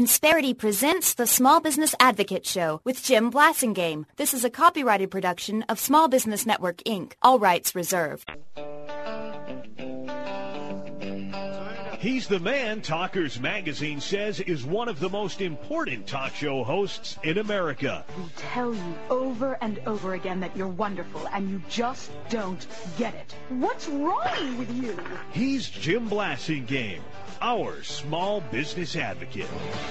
Insperity presents the Small Business Advocate Show with Jim Blasingame. This is a copyrighted production of Small Business Network, Inc. All rights reserved. He's the man Talkers Magazine says is one of the most important talk show hosts in America. We tell you over and over again that you're wonderful, and you just don't get it. What's wrong with you? He's Jim Blasingame, our small business advocate.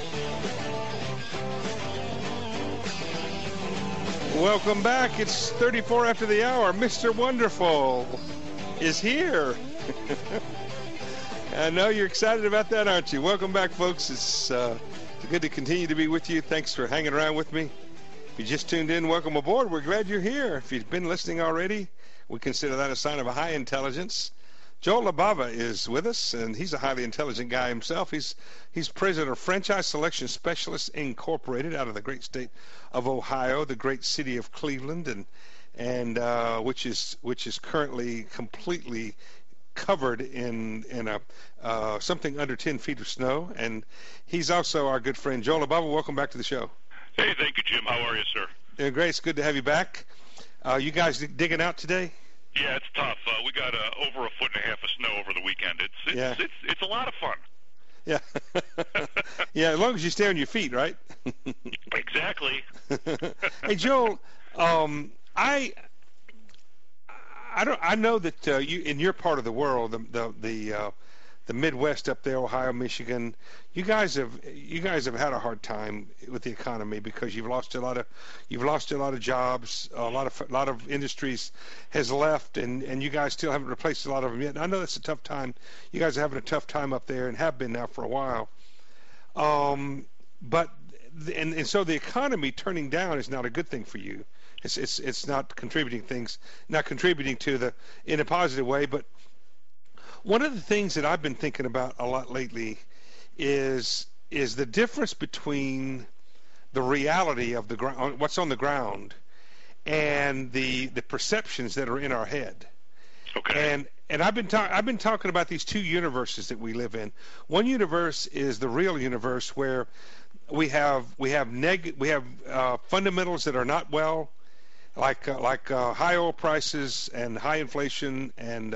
Welcome back. It's 34 after the hour. Mr. Wonderful is here. I know you're excited about that, aren't you? Welcome back, folks. It's good to continue to be with you. Thanks for hanging around with me. If you just tuned in, welcome aboard. We're glad you're here. If you've been listening already, we consider that a sign of a high intelligence. Joel LaBava is with us, and he's a highly intelligent guy himself. He's president of Franchise Selection Specialists Incorporated out of the great state of Ohio, the great city of Cleveland, and which is currently completely covered in a something under 10 feet of snow. And he's also our good friend Joel LaBava. Welcome back to the show. Hey, thank you, Jim. How are you, sir? Doing great. It's good to have you back. You guys digging out today? Yeah, it's tough. We got over 1.5 feet of snow over the weekend. It's a lot of fun. Yeah. Yeah, as long as you stay on your feet, right? Exactly. Hey, Joel, I know that you in your part of the world, the Midwest up there, Ohio, Michigan, you guys have had a hard time with the economy because you've lost a lot of jobs, a lot of industries has left, and you guys still haven't replaced a lot of them yet. And I know that's a tough time. You guys are having a tough time up there and have been now for a while. But so the economy turning down is not a good thing for you. It's not contributing to in a positive way. But one of the things that I've been thinking about a lot lately is the difference between the reality of the ground, what's on the ground, and the perceptions that are in our head. Okay. And I've been talking about these two universes that we live in. One universe is the real universe where we have fundamentals that are not well, like high oil prices and high inflation and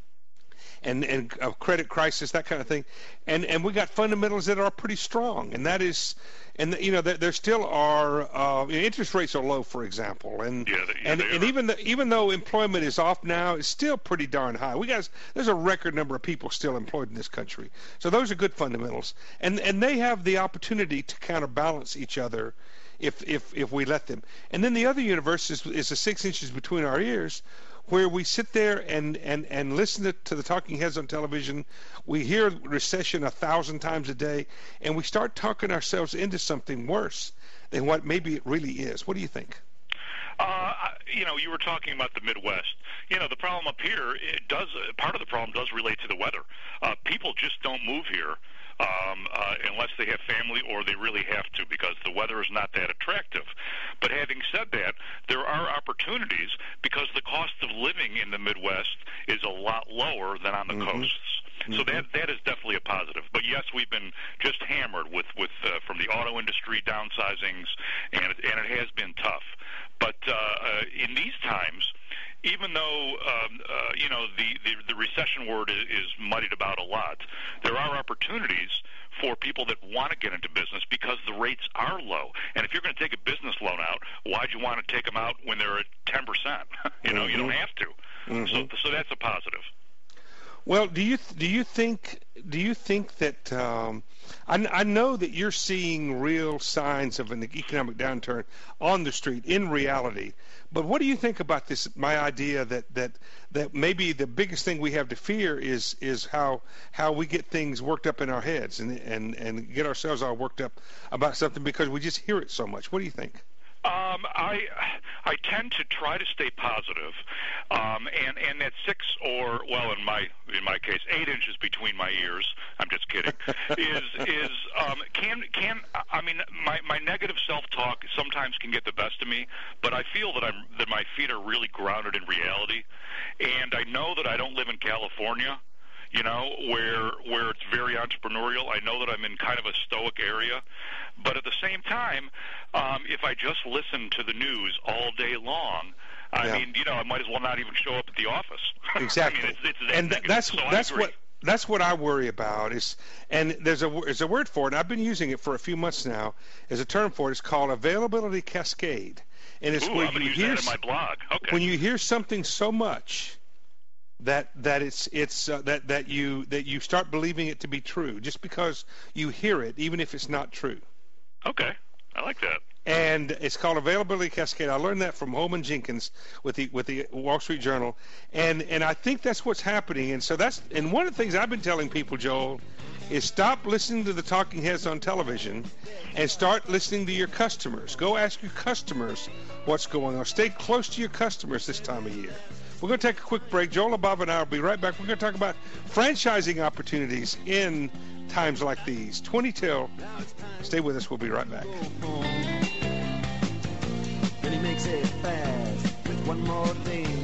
a credit crisis, that kind of thing, and we got fundamentals that are pretty strong, and that is, and you know, there still are interest rates are low, for example, and even though employment is off now, it's still pretty darn high. There's a record number of people still employed in this country, so those are good fundamentals, and they have the opportunity to counterbalance each other if we let them. And then the other universe is the 6 inches between our ears, where we sit there and listen to the talking heads on television. We hear recession 1,000 times a day, and we start talking ourselves into something worse than what maybe it really is. What do you think? You were talking about the Midwest. The problem up here, part of the problem does relate to the weather. People just don't move here unless they have family or they really have to, because the weather is not that attractive. But having said that, there are opportunities because the cost of living in the Midwest is a lot lower than on the coasts. So that is definitely a positive. But yes, we've been just hammered with from the auto industry downsizings, and it has been tough. But in these times, even though the recession word is muddied about a lot, there are opportunities for people that want to get into business because the rates are low. And if you're going to take a business loan out, why'd you want to take them out when they're at 10%? You don't have to. So that's a positive. Well, do you think that I know that you're seeing real signs of an economic downturn on the street in reality, but what do you think about this? My idea that maybe the biggest thing we have to fear is how we get things worked up in our heads and get ourselves all worked up about something because we just hear it so much. What do you think? I tend to try to stay positive, and that 6 or, well, in my case, 8 inches between my ears, I'm just kidding, my negative self-talk sometimes can get the best of me, but I feel that my feet are really grounded in reality, and I know that I don't live in California. you know, where it's very entrepreneurial. I know that I'm in kind of a stoic area, but at the same time, if I just listen to the news all day long, I mean, you know, I might as well not even show up at the office. Exactly. I mean, it's and that's what I worry about and there's a word for it, and I've been using it for a few months now. There's a term for it. It's called availability cascade, and it's where you hear that in my blog. Okay. When you hear something so much that you start believing it to be true just because you hear it, even if it's not true. Okay, I like that. And it's called availability cascade. I learned that from Holman Jenkins with the Wall Street Journal, and I think that's what's happening. And so and one of the things I've been telling people, Joel, is stop listening to the talking heads on television and start listening to your customers. Go ask your customers what's going on. Stay close to your customers this time of year. We're going to take a quick break. Joel Labava and I will be right back. We're going to talk about franchising opportunities in times like these. 20 till. Stay with us. We'll be right back. And he makes it fast with one more thing.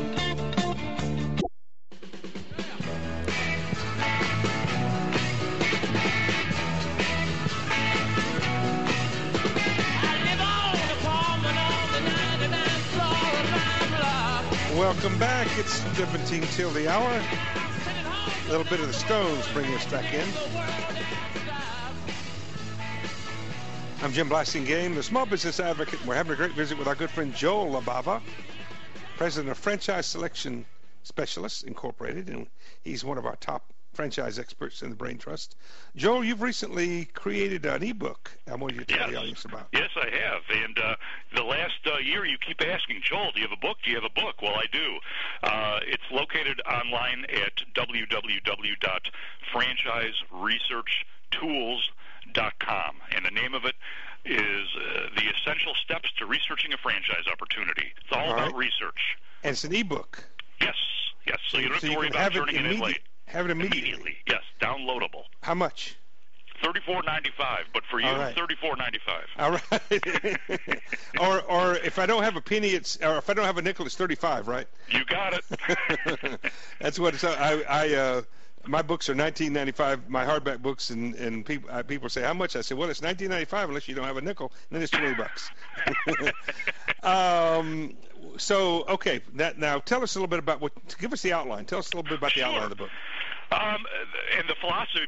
Welcome back. It's 17 till the hour. A little bit of the Stones bringing us back in. I'm Jim Blasingame, the Small Business Advocate, and we're having a great visit with our good friend Joel Labava, president of Franchise Selection Specialists Incorporated, and he's one of our top franchise experts in the Brain Trust. Joel, you've recently created an ebook I want you to tell the audience about. Yes, I have. And the last year you keep asking, Joel, do you have a book? Do you have a book? Well, I do. It's located online at www.franchiseresearchtools.com, and the name of it is The Essential Steps to Researching a Franchise Opportunity. It's all about research. And it's an ebook. Yes. So you don't have to worry about turning it in late. Have it immediately. Yes, downloadable. How much? $34.95, but for you, $34.95. All right. or if I don't have a penny, or if I don't have a nickel, it's $35, right? You got it. That's what it's. My books are $19.95. My hardback books, and people say how much. I say, well, it's $19.95 unless you don't have a nickel, and then it's $20. So okay, now tell us a little bit about give us the outline. Tell us a little bit about the outline of the book. And the philosophy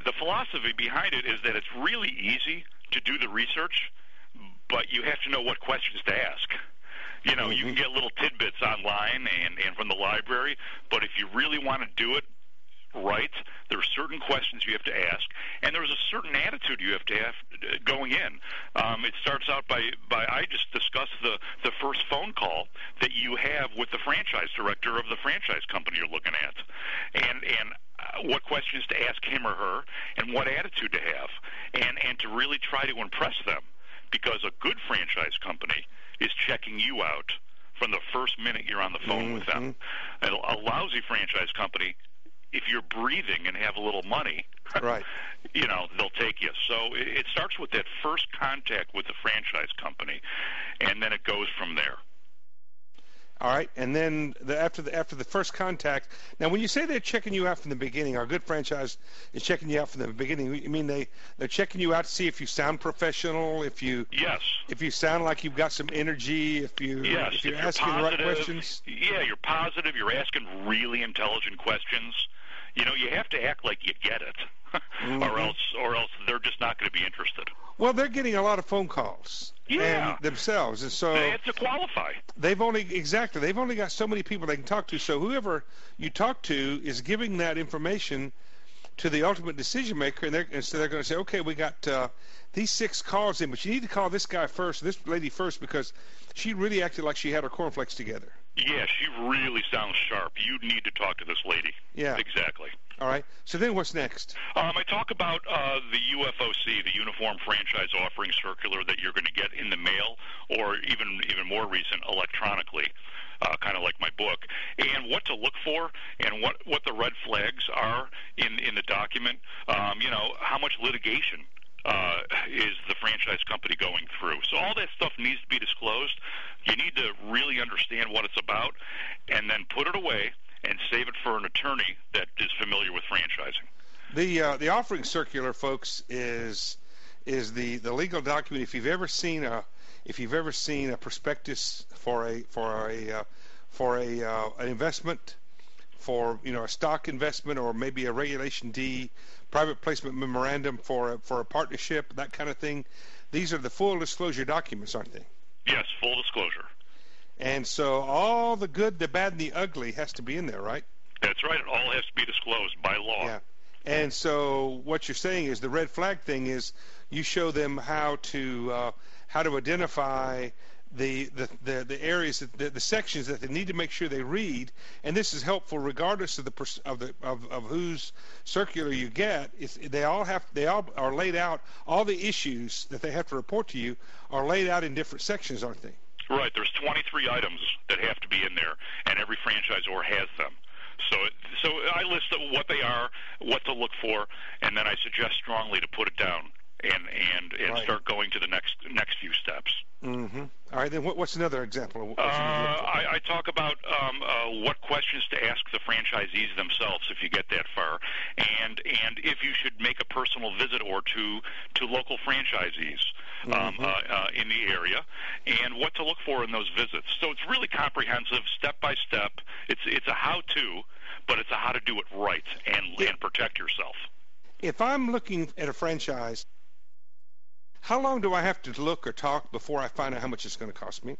behind it is that it's really easy to do the research, but you have to know what questions to ask. You know, you can get little tidbits online and from the library, but if you really want to do it right, there are certain questions you have to ask, and there's a certain attitude you have to have going in. It starts out by I just discussed the first phone call that you have with the franchise director of the franchise company you're looking at, and what questions to ask him or her, and what attitude to have, and to really try to impress them, because a good franchise company is checking you out from the first minute you're on the phone with them. A lousy franchise company, if you're breathing and have a little money, right, you know, they'll take you. So it starts with that first contact with the franchise company, and then it goes from there. All right, and then after the first contact. Now, when you say they're checking you out from the beginning, our good franchise is checking you out from the beginning. You mean they're checking you out to see if you sound professional, if you sound like you've got some energy, if you're asking positive, the right questions. Yeah, you're positive. You're asking really intelligent questions. You know, you have to act like you get it, or else they're just not going to be interested. Well, they're getting a lot of phone calls themselves, and so they have to qualify. They've only got so many people they can talk to. So whoever you talk to is giving that information to the ultimate decision maker, and so they're going to say, okay, we got these 6 calls in, but you need to call this guy first, this lady first, because she really acted like she had her cornflakes together. Yeah, she really sounds sharp. You need to talk to this lady. Yeah. Exactly. All right. So then what's next? I talk about the UFOC, the Uniform Franchise Offering Circular, that you're going to get in the mail, or even more recent, electronically, kind of like my book, and what to look for, and what the red flags are in the document. You know, how much litigation is the franchise company going through. So all that stuff needs to be disclosed. You need to really understand what it's about, and then put it away and save it for an attorney that is familiar with franchising. The offering circular, folks, is the legal document. If you've ever seen a prospectus for an investment, for a stock investment, or maybe a Regulation D private placement memorandum for a partnership, that kind of thing, these are the full disclosure documents, aren't they? Yes, full disclosure. And so all the good, the bad, and the ugly has to be in there, right? That's right. It all has to be disclosed by law. Yeah. And so what you're saying is the red flag thing is you show them how to identify the areas, the sections that they need to make sure they read, and this is helpful regardless of whose circular you get. They all are laid out. All the issues that they have to report to you are laid out in different sections, aren't they? Right. There's 23 items that have to be in there, and every franchisor has them. So I list what they are, what to look for, and then I suggest strongly to put it down and right. Start going to the next few steps. Mm-hmm. All right. Then what's another example of what you I talk about what questions to ask the franchisees themselves if you get that far, and if you should make a personal visit or two to local franchisees in the area, and what to look for in those visits. So it's really comprehensive, step by step. It's a how-to, but it's a how to do it right and protect yourself. If I'm looking at a franchise, how long do I have to look or talk before I find out how much it's going to cost me?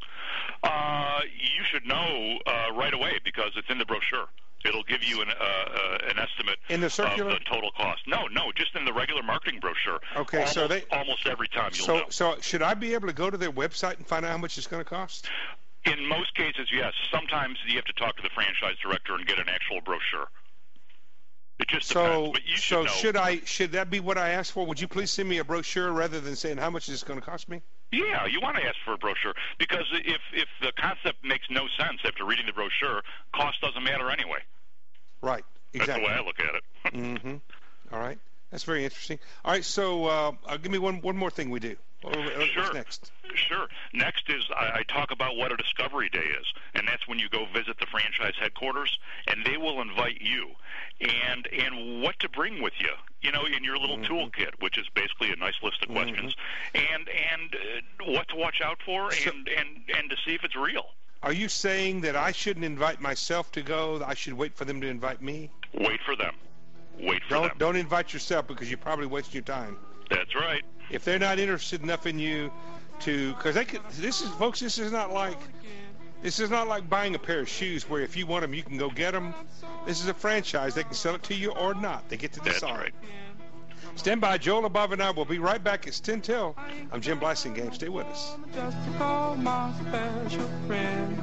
You should know right away because it's in the brochure. It'll give you an estimate in the circular? Of the total cost. No, just in the regular marketing brochure. Okay, almost every time you'll know. So should I be able to go to their website and find out how much it's going to cost? In most cases, yes. Sometimes you have to talk to the franchise director and get an actual brochure. It just depends, but you should know. Should that be what I asked for? Would you please send me a brochure rather than saying how much is it going to cost me? Yeah, you want to ask for a brochure because if the concept makes no sense after reading the brochure, cost doesn't matter anyway. Right. Exactly. That's the way I look at it. Mm-hmm. All right. That's very interesting. All right. So give me one more thing we do. What's next? Sure. Next is I talk about what a discovery day is, and that's when you go visit the franchise headquarters, and they will invite you, and what to bring with you, in your little toolkit, which is basically a nice list of questions, and what to watch out for, and to see if it's real. Are you saying that I shouldn't invite myself to go? I should wait for them to invite me? Wait for them. Wait for them. Don't invite yourself because you're probably wasting your time. That's right. If they're not interested enough in you because this is not like buying a pair of shoes where if you want them you can go get them. This is a franchise. They can sell it to you or not. They get to decide. That's right. Stand by. Joel Above and I will be right back. It's 10 till. I'm Jim Blasingame. Stay with us. Just to call my special friend.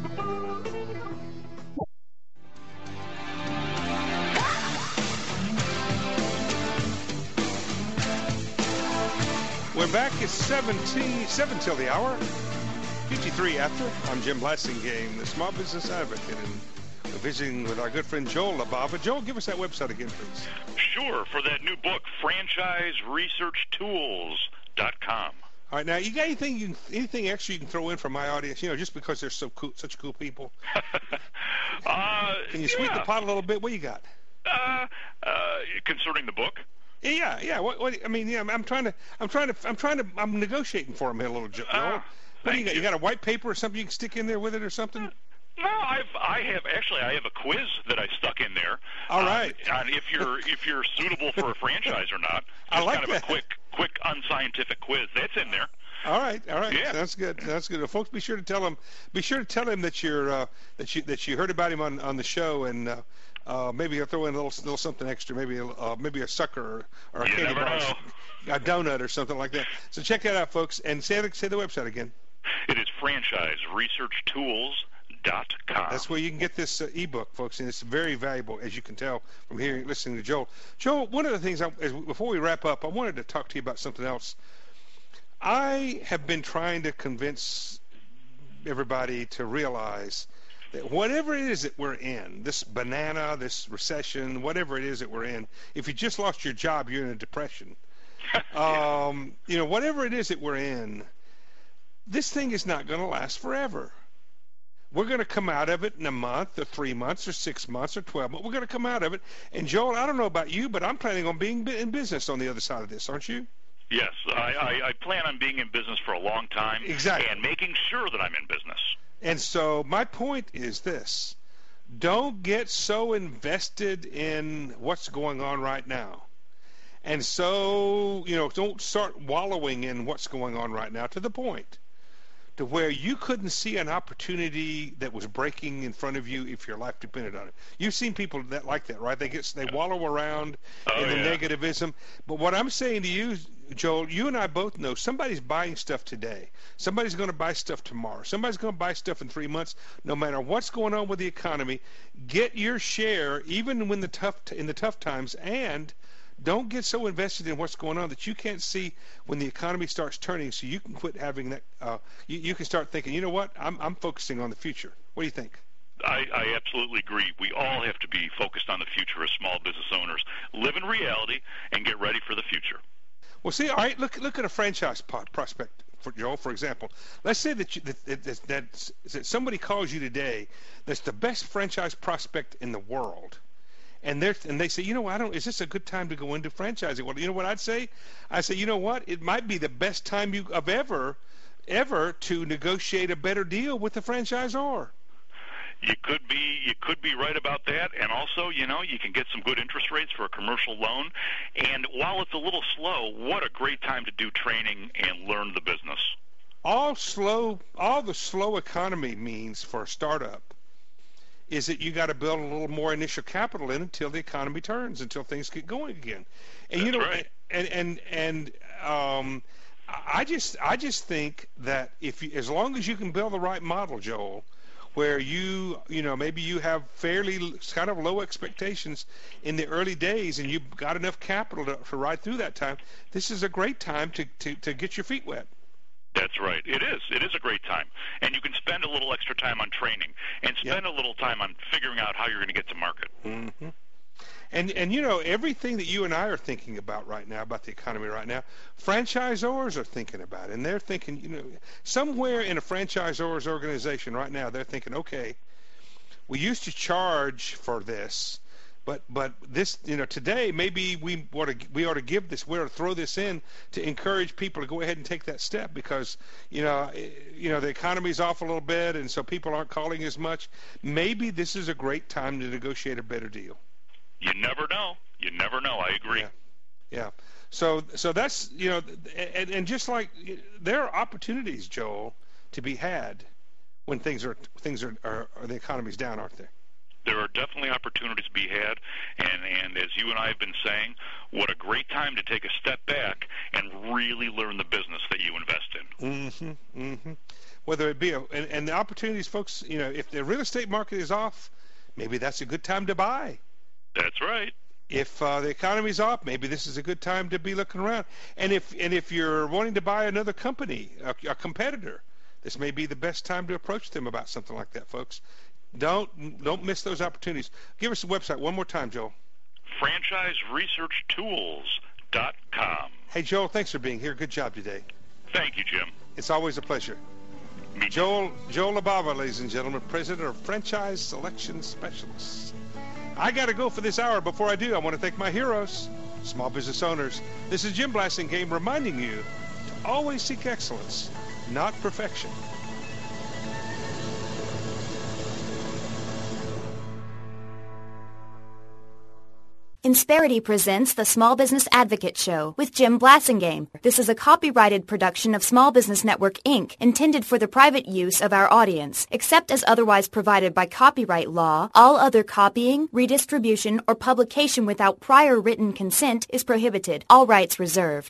We're back. It's 7 till the hour. 53 after. I'm Jim Blasingame, the Small Business Advocate, and we're visiting with our good friend Joel Labava. Joel, give us that website again, please. Sure. For that new book, FranchiseResearchTools.com. All right. Now, you got anything extra you can throw in for my audience? Just because they're so cool, such cool people. Can you sweeten the pot a little bit? What you got? Concerning the book. Yeah. What? I mean, yeah. I'm negotiating for him here a little, Joel. What do you got? You got a white paper or something you can stick in there with it or something? No, I have a quiz that I stuck in there. All right. On if you're suitable for a franchise or not. Just I like kind of that. a quick unscientific quiz. That's in there. All right. Yeah. That's good. Well, folks, be sure to tell him that you heard about him on the show, and maybe he'll throw in a little something extra, maybe a sucker or a candy bar, a donut or something like that. So check that out, folks, and say the website again. It is FranchiseResearchTools.com. That's where you can get this ebook, folks, and it's very valuable, as you can tell from listening to Joel. Joel, one of the things, before we wrap up, I wanted to talk to you about something else. I have been trying to convince everybody to realize that whatever it is that we're in, this banana, this recession, whatever it is that we're in, if you just lost your job, you're in a depression. Whatever it is that we're in, this thing is not going to last forever. We're going to come out of it in a month or 3 months or 6 months or 12 months. We're going to come out of it. And, Joel, I don't know about you, but I'm planning on being in business on the other side of this, aren't you? Yes, I plan on being in business for a long time. Exactly. And making sure that I'm in business. And so my point is this. Don't get so invested in what's going on right now. And so, don't start wallowing in what's going on right now to the point to where you couldn't see an opportunity that was breaking in front of you if your life depended on it. You've seen people that like that, right? They wallow around in the negativism. But what I'm saying to you, Joel, you and I both know somebody's buying stuff today. Somebody's going to buy stuff tomorrow. Somebody's going to buy stuff in 3 months. No matter what's going on with the economy, get your share even when in the tough times, and don't get so invested in what's going on that you can't see when the economy starts turning, so you can quit having that. You can start thinking, you know what, I'm focusing on the future. What do you think? I absolutely agree. We all have to be focused on the future as small business owners. Live in reality and get ready for the future. Well, see, all right, look at a franchise prospect, Joel, for example. Let's say that somebody calls you today that's the best franchise prospect in the world. And they say, is this a good time to go into franchising? Well, you know what I'd say? I say, you know what? It might be the best time of ever to negotiate a better deal with the franchisor. You could be right about that, and also, you can get some good interest rates for a commercial loan. And while it's a little slow, what a great time to do training and learn the business. All the slow economy means for a startup is that you got to build a little more initial capital in until the economy turns, until things get going again. And That's right. and I just think that as long as you can build the right model, Joel, where maybe you have fairly kind of low expectations in the early days, and you've got enough capital to ride through that time, this is a great time to get your feet wet. That's right. It is. It is a great time. And you can spend a little extra time on training and spend a little time on figuring out how you're going to get to market. Mm-hmm. And everything that you and I are thinking about right now, about the economy right now, franchisors are thinking about it. And they're thinking, somewhere in a franchisor's organization right now, they're thinking, okay, we used to charge for this, but this, today maybe we ought to give this, we ought to throw this in to encourage people to go ahead and take that step, because the economy's off a little bit, and so people aren't calling as much. maybe this is a great time to negotiate a better deal. You never know. I agree. Yeah. So that's and just like there are opportunities, Joel, to be had when things are the economy's down, aren't there? There are definitely opportunities to be had, and as you and I have been saying, what a great time to take a step back and really learn the business that you invest in. Mm-hmm. Mm-hmm. Whether it be and the opportunities, folks, if the real estate market is off, maybe that's a good time to buy. That's right. If the economy's off, maybe this is a good time to be looking around. And if you're wanting to buy another company, a competitor, this may be the best time to approach them about something like that, folks. Don't miss those opportunities. Give us the website one more time, Joel. FranchiseResearchTools.com. Hey, Joel, thanks for being here. Good job today. Thank you, Jim. It's always a pleasure. Joel LaBava, ladies and gentlemen, president of Franchise Selection Specialists. I got to go for this hour. Before I do, I want to thank my heroes, small business owners. This is Jim Blasingame reminding you to always seek excellence, not perfection. Insperity presents the Small Business Advocate Show with Jim Blasingame. This is a copyrighted production of Small Business Network, Inc., intended for the private use of our audience. Except as otherwise provided by copyright law, all other copying, redistribution, or publication without prior written consent is prohibited. All rights reserved.